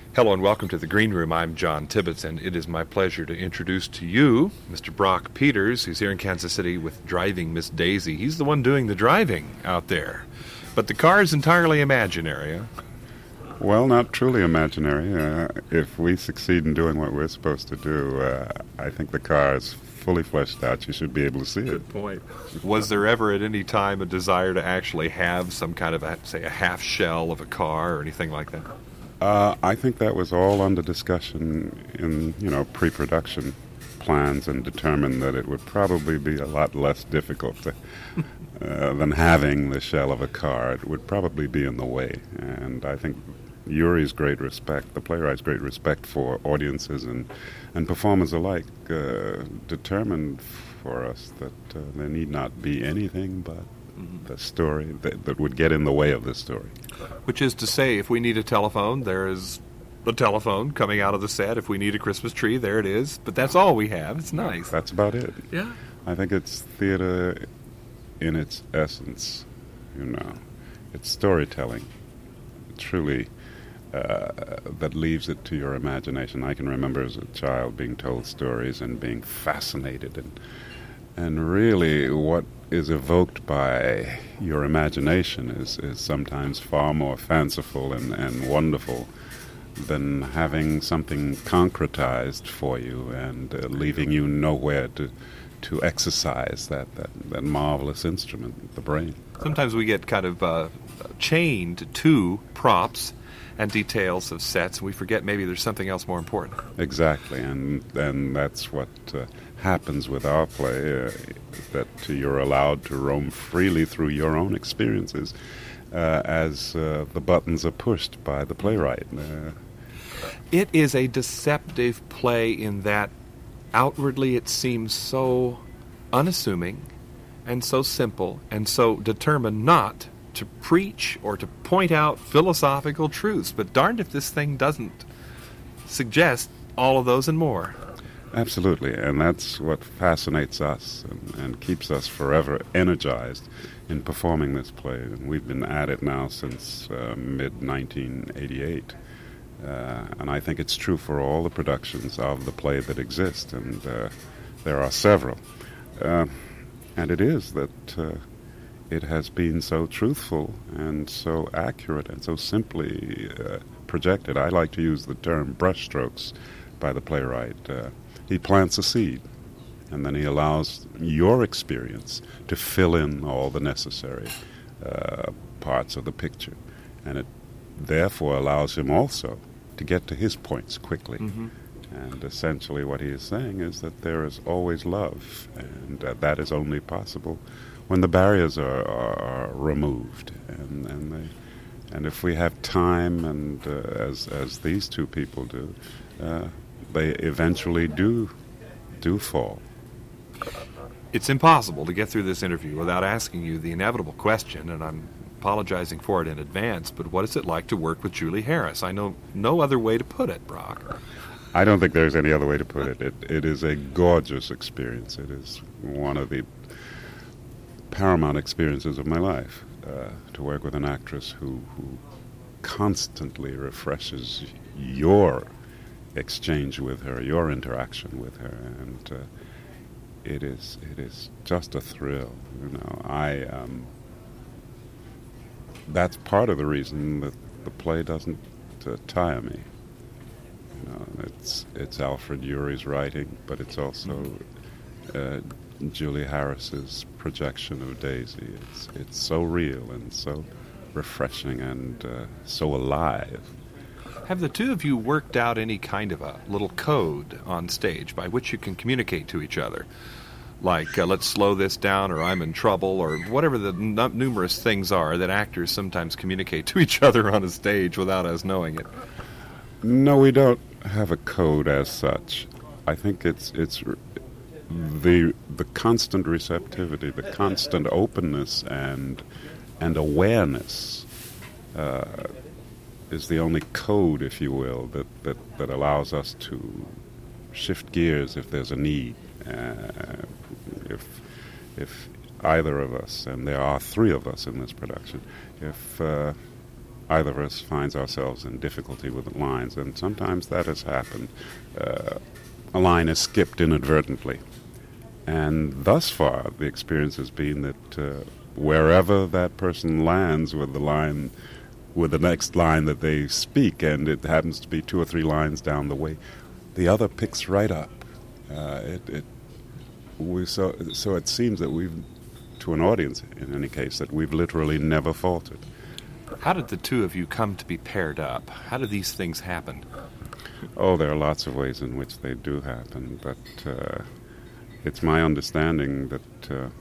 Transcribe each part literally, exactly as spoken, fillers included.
Hello and welcome to the Green Room. I'm John Tibbetts, and it is my pleasure to introduce to you Mister Brock Peters, who's here in Kansas City with Driving Miss Daisy. He's the one doing the driving out there. But the car is entirely imaginary, huh? Well, not truly imaginary. Uh, if we succeed in doing what we're supposed to do, uh, I think the car is fully fleshed out. You should be able to see it. Good point. Was there ever at any time a desire to actually have some kind of, a, say, a half shell of a car or anything like that? Uh, I think that was all under discussion in, you know, pre-production plans, and determined that it would probably be a lot less difficult to, uh, than having the shell of a car. It would probably be in the way. And I think Uri's great respect, the playwright's great respect for audiences and, and performers alike, uh, determined for us that uh, there need not be anything but mm-hmm. the story that, that would get in the way of the story. Which is to say, if we need a telephone, there is a telephone coming out of the set. If we need a Christmas tree, there it is. But that's all we have. It's nice. That's about it. Yeah. I think it's theater in its essence, you know. It's storytelling, truly, uh, that leaves it to your imagination. I can remember as a child being told stories and being fascinated, and and really what is evoked by your imagination is, is sometimes far more fanciful and, and wonderful than having something concretized for you and uh, leaving you nowhere to to exercise that, that, that marvelous instrument, the brain. Sometimes we get kind of uh, chained to props and details of sets, and we forget maybe there's something else more important. Exactly, and and that's what uh, happens with our play, uh, that uh, you're allowed to roam freely through your own experiences uh, as uh, the buttons are pushed by the playwright. Uh, it is a deceptive play in that outwardly it seems so unassuming and so simple and so determined not to preach or to point out philosophical truths, but darned if this thing doesn't suggest all of those and more. Absolutely, and that's what fascinates us and, and keeps us forever energized in performing this play. And we've been at it now since uh, mid nineteen eighty-eight, uh, and I think it's true for all the productions of the play that exist, and uh, there are several. Uh, and it is that uh, it has been so truthful and so accurate and so simply uh, projected. I like to use the term brushstrokes by the playwright. Uh, he plants a seed, and then he allows your experience to fill in all the necessary uh, parts of the picture. And it therefore allows him also to get to his points quickly. Mm-hmm. And essentially what he is saying is that there is always love, and uh, that is only possible when the barriers are, are, are removed, and and, they, and if we have time, and uh, as as these two people do, uh, they eventually do do fall. It's impossible to get through this interview without asking you the inevitable question, and I'm apologizing for it in advance, but what is it like to work with Julie Harris? I know no other way to put it, Brock. I don't think there's any other way to put it. It, it is a gorgeous experience. It is one of the paramount experiences of my life, uh, to work with an actress who, who constantly refreshes your exchange with her, your interaction with her, and uh, it is it is just a thrill. You know, I um, that's part of the reason that the play doesn't uh, tire me. You know, it's it's Alfred Uri's writing, but it's also uh, Julie Harris's projection of Daisy. It's it's so real and so refreshing and uh, so alive. Have the two of you worked out any kind of a little code on stage by which you can communicate to each other? Like, uh, let's slow this down, or I'm in trouble, or whatever the n- numerous things are that actors sometimes communicate to each other on a stage without us knowing it. No, we don't have a code as such. I think it's it's the the constant receptivity, the constant openness and and awareness uh, is the only code, if you will, that, that, that allows us to shift gears if there's a need. Uh, if if either of us, and there are three of us in this production, if uh, either of us finds ourselves in difficulty with the lines, and sometimes that has happened. Uh, a line is skipped inadvertently. And thus far, the experience has been that uh, wherever that person lands with the line, with the next line that they speak, and it happens to be two or three lines down the way, the other picks right up. Uh, it, it, we, so, so it seems that we've, to an audience in any case, that we've literally never faltered. How did the two of you come to be paired up? How do these things happen? Oh, there are lots of ways in which they do happen, but uh, it's my understanding that uh,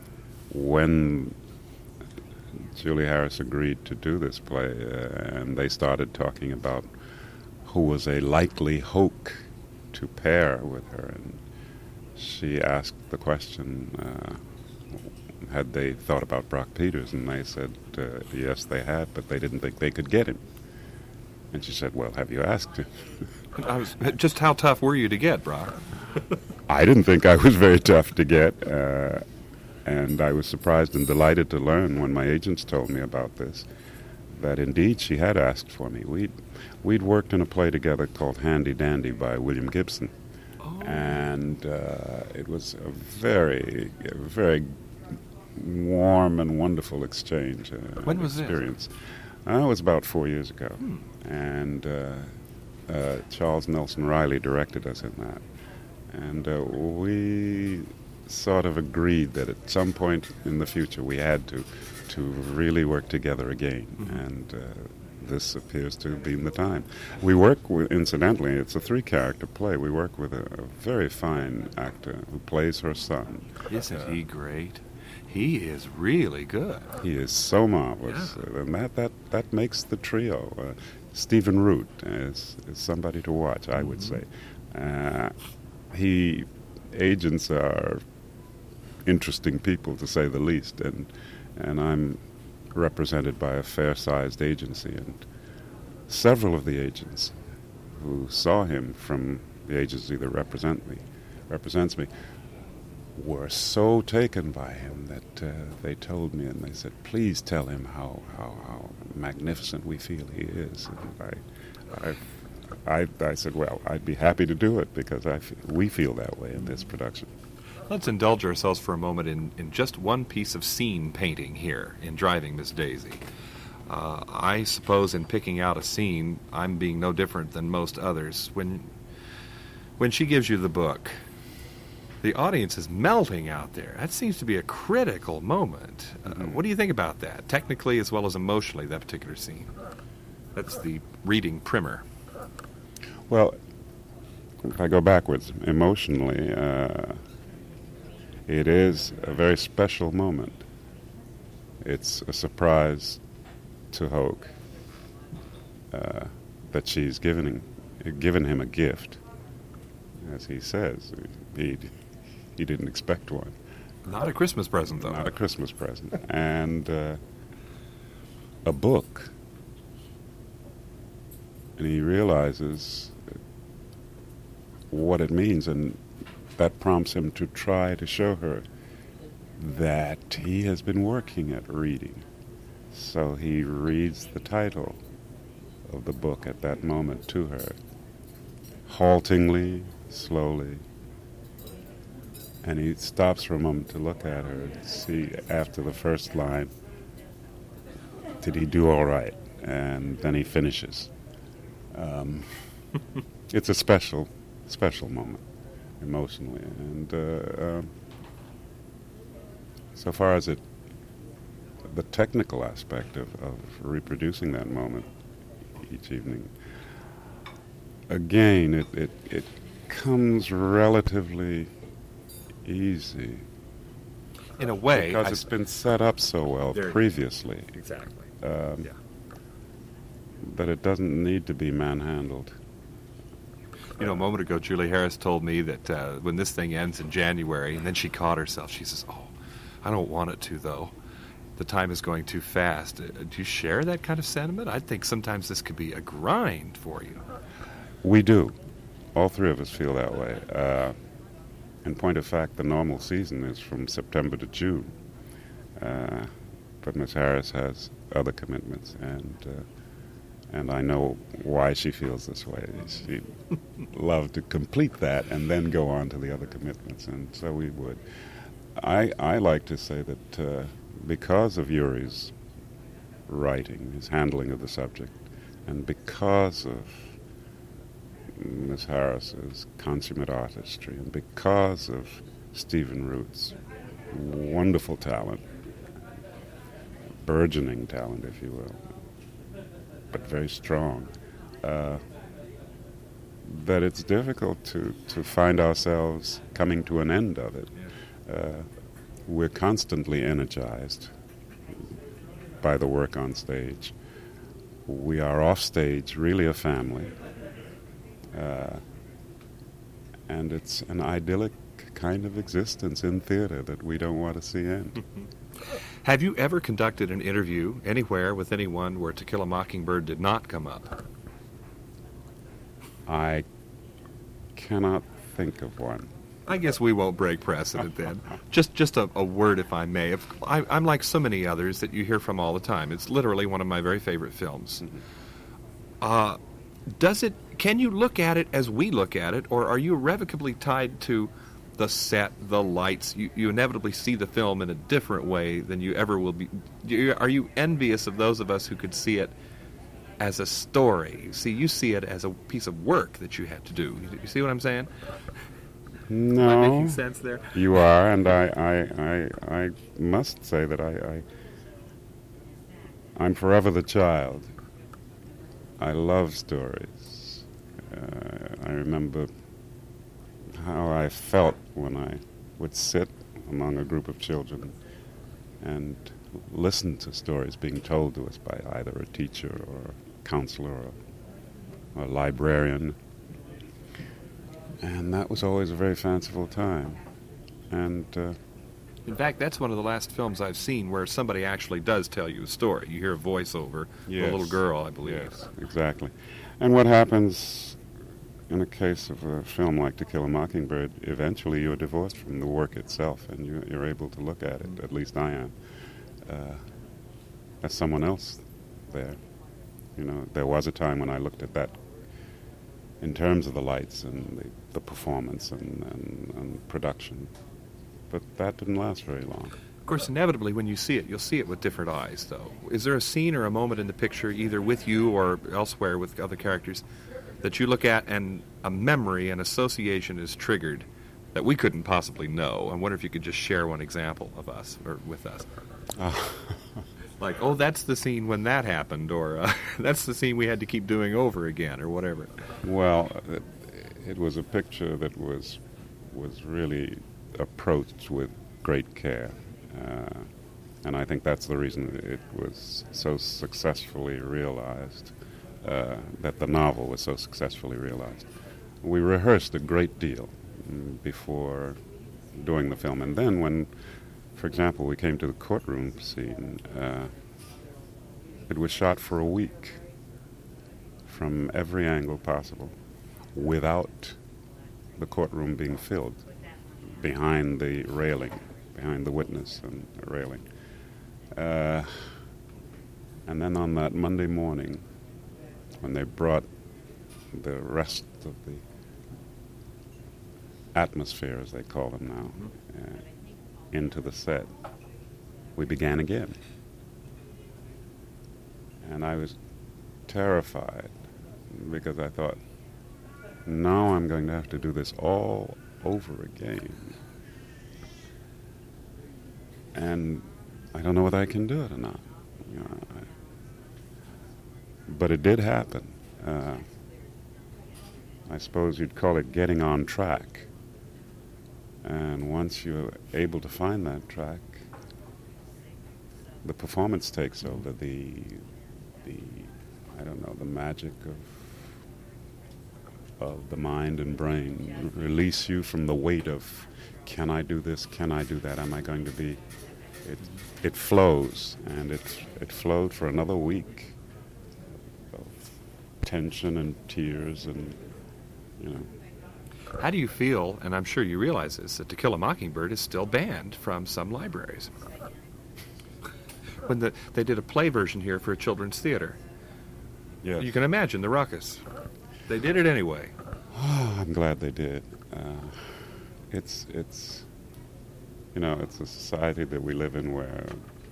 when Julie Harris agreed to do this play, uh, and they started talking about who was a likely Hoke to pair with her, and she asked the question, uh, had they thought about Brock Peters, and they said, uh, yes, they had, but they didn't think they could get him. And she said, well, have you asked him? I was, just how tough were you to get, Brock? I didn't think I was very tough to get, uh, and I was surprised and delighted to learn when my agents told me about this, that indeed she had asked for me. We'd, we'd worked in a play together called Handy Dandy by William Gibson, oh. and uh, it was a very, a very warm and wonderful exchange. Uh, when was experience. This? Uh, it was about four years ago, hmm. and uh, uh, Charles Nelson Riley directed us in that. And uh, we sort of agreed that at some point in the future we had to to really work together again, mm-hmm. and uh, this appears to have been the time. We work with, incidentally, it's a three-character play. We work with a, a very fine actor who plays her son. Isn't uh, he great? He is really good. He is so marvelous, yeah. uh, and that, that, that makes the trio. Uh, Stephen Root is, is somebody to watch, I would mm-hmm. say. Uh, he agents are interesting people, to say the least, and and I'm represented by a fair-sized agency, and several of the agents who saw him from the agency that represent me represents me were so taken by him that uh, they told me, and they said, please tell him how how, how magnificent we feel he is. And I, I I, I said, well, I'd be happy to do it because I f- we feel that way in this production. Let's indulge ourselves for a moment in, in just one piece of scene painting here in Driving Miss Daisy. Uh, I suppose in picking out a scene, I'm being no different than most others. When, when she gives you the book, the audience is melting out there. That seems to be a critical moment. Uh, mm-hmm. What do you think about that, technically as well as emotionally, that particular scene? That's the reading primer. Well, if I go backwards, emotionally, uh, it is a very special moment. It's a surprise to Hoke uh, that she's given him, given him a gift. As he says, he, he didn't expect one. Not a Christmas present, though. Not a Christmas present. And uh, a book. And he realizes what it means, and that prompts him to try to show her that he has been working at reading. So he reads the title of the book at that moment to her, haltingly, slowly, and he stops for a moment to look at her and see, after the first line, did he do all right? And then he finishes. Um, it's a special special moment emotionally, and uh, um, so far as it the technical aspect of, of reproducing that moment each evening, again it, it, it comes relatively easy in a way because I it's been set up so well previously, exactly um, yeah. that it doesn't need to be manhandled. You know, a moment ago, Julie Harris told me that uh, when this thing ends in January, and then she caught herself, she says, oh, I don't want it to, though. The time is going too fast. Uh, do you share that kind of sentiment? I think sometimes this could be a grind for you. We do. All three of us feel that way. Uh, in point of fact, the normal season is from September to June. Uh, but Miss Harris has other commitments, and uh, And I know why she feels this way. She'd love to complete that and then go on to the other commitments, and so we would. I, I like to say that uh, because of Uri's writing, his handling of the subject, and because of Miss Harris's consummate artistry, and because of Stephen Root's wonderful talent, burgeoning talent, if you will, but very strong, uh, that it's difficult to, to find ourselves coming to an end of it. Uh, we're constantly energized by the work on stage. We are off stage, really a family. Uh, and it's an idyllic kind of existence in theater that we don't want to see end. Have you ever conducted an interview anywhere with anyone where To Kill a Mockingbird did not come up? I cannot think of one. I guess we won't break precedent then. Just just a, a word, if I may. If, I, I'm like so many others that you hear from all the time. It's literally one of my very favorite films. Uh, does it? Can you look at it as we look at it, or are you irrevocably tied to the set, the lights? You, you inevitably see the film in a different way than you ever will be. You, are you envious of those of us who could see it as a story? See, you see it as a piece of work that you had to do. You, you see what I'm saying? No, Am I making sense there? You are, and I, I, I, I must say that I, I, I'm forever the child. I love stories. Uh, I remember how I felt when I would sit among a group of children and listen to stories being told to us by either a teacher or a counselor or a librarian. And that was always a very fanciful time. And uh, in fact, that's one of the last films I've seen where somebody actually does tell you a story. You hear a voiceover, yes, a little girl, I believe. Yes, exactly. And what happens in a case of a film like To Kill a Mockingbird, eventually you're divorced from the work itself, and you, you're able to look at it, at least I am, uh, as someone else there. You know, there was a time when I looked at that in terms of the lights and the, the performance and, and, and production. But that didn't last very long. Of course, inevitably, when you see it, you'll see it with different eyes, though. Is there a scene or a moment in the picture, either with you or elsewhere with other characters, that you look at and a memory, an association is triggered that we couldn't possibly know? I wonder if you could just share one example of us, or with us. Uh. Like, oh, that's the scene when that happened, or uh, that's the scene we had to keep doing over again, or whatever. Well, it, it was a picture that was was really approached with great care, uh, and I think that's the reason it was so successfully realized, uh, that the novel was so successfully realized. We rehearsed a great deal before doing the film, and then when, for example, we came to the courtroom scene, uh, it was shot for a week from every angle possible without the courtroom being filled, behind the railing, behind the witness and the railing. Uh, and then on that Monday morning, when they brought the rest of the atmosphere, as they call them now, uh, into the set, we began again. And I was terrified because I thought, now I'm going to have to do this all over again. And I don't know whether I can do it or not. You know, I, but it did happen. Uh, I suppose you'd call it getting on track. And once you're able to find that track, the performance takes over. The, the I don't know, the magic of of the mind and brain, release you from the weight of, can I do this, can I do that, am I going to be, it it flows, and it, it flowed for another week of tension and tears and, you know. How do you feel, and I'm sure you realize this, that To Kill a Mockingbird is still banned from some libraries? When the, they did a play version here for a children's theater, Yes. You can imagine the ruckus. They did it anyway. I'm glad they did. Uh, it's, it's, you know, it's a society that we live in where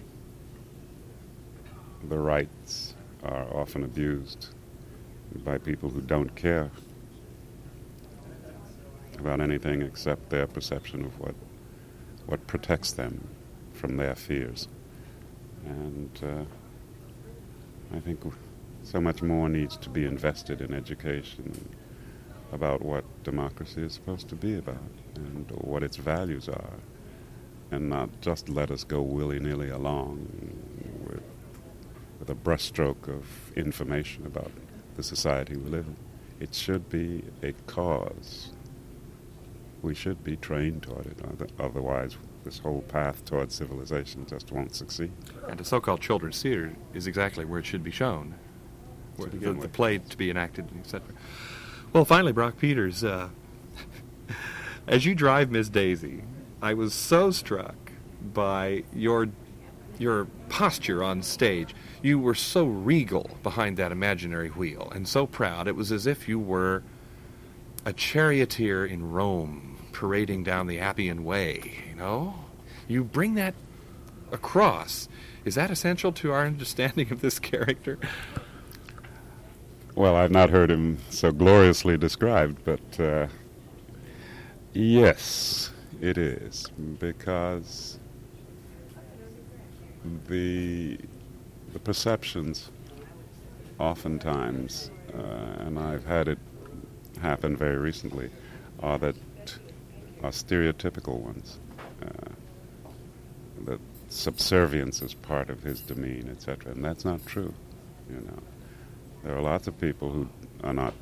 the rights are often abused by people who don't care about anything except their perception of what what protects them from their fears. And uh, I think so much more needs to be invested in education about what democracy is supposed to be about and what its values are, and not just let us go willy-nilly along with, with a brushstroke of information about the society we live in. It should be a cause. We should be trained toward it. Otherwise, this whole path towards civilization just won't succeed. And a so-called children's theater is exactly where it should be shown, where the, the play to be enacted, et cetera. Well, finally, Brock Peters, uh, as you drive Miss Daisy, I was so struck by your your posture on stage. You were so regal behind that imaginary wheel and so proud. It was as if you were a charioteer in Rome parading down the Appian Way, you know? You bring that across. Is that essential to our understanding of this character? Well, I've not heard him so gloriously described, but uh, yes, it is, because the the perceptions oftentimes, uh, and I've had it happen very recently, are that are stereotypical ones. Uh, that subservience is part of his demeanor, et cetera, and that's not true. You know, there are lots of people who are not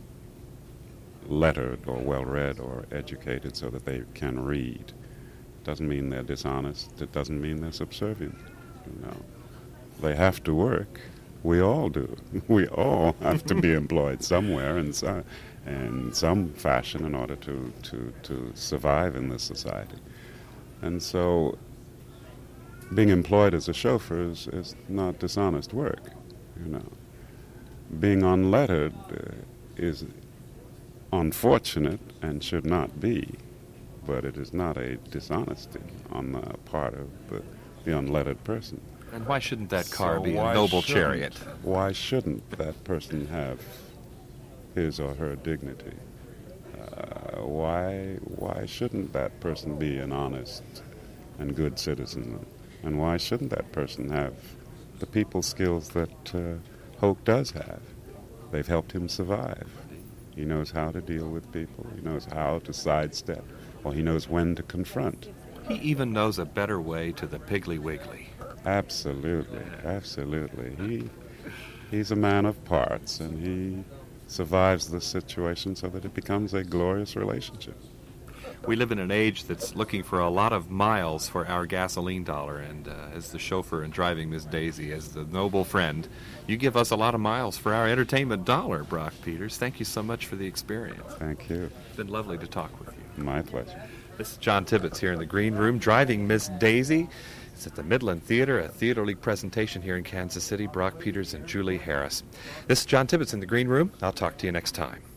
lettered or well-read or educated so that they can read. Doesn't mean they're dishonest. It doesn't mean they're subservient. You know, they have to work. We all do. We all have to be employed somewhere in some, in some fashion in order to, to, to survive in this society. And so being employed as a chauffeur is, is not dishonest work, you know. Being unlettered uh, is unfortunate and should not be, but it is not a dishonesty on the part of the, the unlettered person. And why shouldn't that car So be a why noble shouldn't- chariot? Why shouldn't that person have his or her dignity? Uh, why why shouldn't that person be an honest and good citizen? And why shouldn't that person have the people skills that uh, Hoke does have? They've helped him survive. He knows how to deal with people. He knows how to sidestep. Or he knows when to confront. He even knows a better way to the Piggly Wiggly. Absolutely, absolutely. He he's a man of parts, and he survives the situation so that it becomes a glorious relationship. We live in an age that's looking for a lot of miles for our gasoline dollar, and uh, as the chauffeur and driving Miss Daisy, as the noble friend, you give us a lot of miles for our entertainment dollar, Brock Peters. Thank you so much for the experience. Thank you. It's been lovely to talk with you. My pleasure. This is John Tibbetts here in the Green Room, driving Miss Daisy. It's at the Midland Theater, a Theater League presentation here in Kansas City. Brock Peters and Julie Harris. This is John Tibbetts in the Green Room. I'll talk to you next time.